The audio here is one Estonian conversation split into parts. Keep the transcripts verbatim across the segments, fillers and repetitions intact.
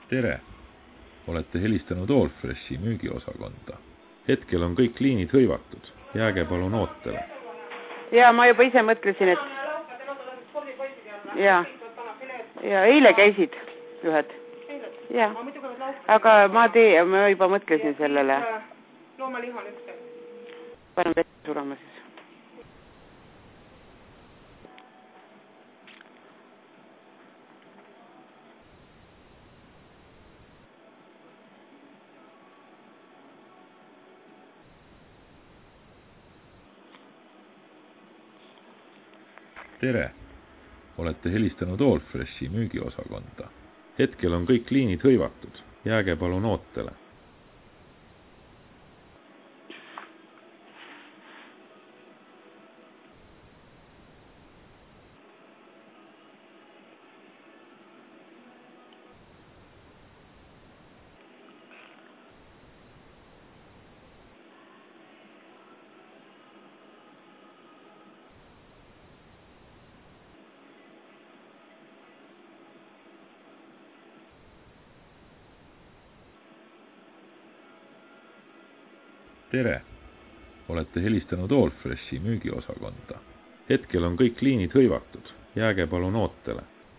Tere! Olete helistanud Allfreshi müügiosakonda. Hetkel on kõik liinid hõivatud. Jääge palun ootele. Ja, ma juba ise mõtlesin, et... Ja, ja eile käisid ühed. Ja, aga ma, tee, ma juba mõtlesin sellele. Loomaliha on üks. Panen vette surama siis. Tere! Olete helistanud Allfreshi müügiosakonda. Hetkel on kõik liinid hõivatud. Jääge palun ootele. Tere! Olete helistanud Allfreshi müügiosakonda. Hetkel on kõik liinid hõivatud. Jääge palun ootele.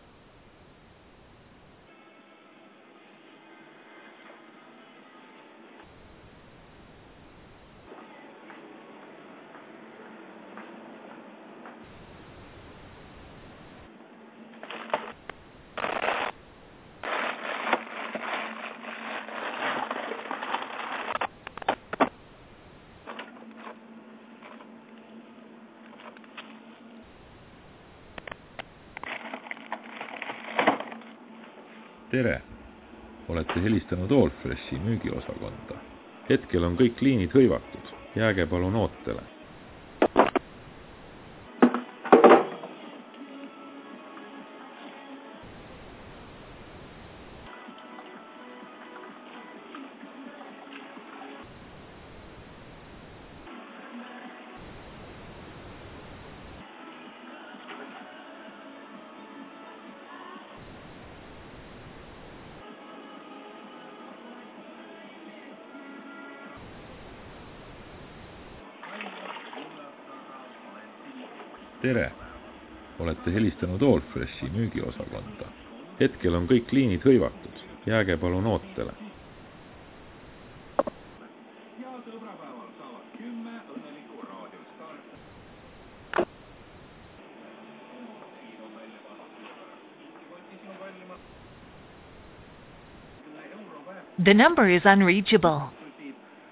Tere! Olete helistanud Allfreshi müügiosakonda. Hetkel on kõik liinid hõivatud. Jääge palun ootele. Tere! Olete helistanud Allfreshi müügiosakonda. Hetkel on kõik liinid hõivatud. Jääge palun ootele. The number is unreachable.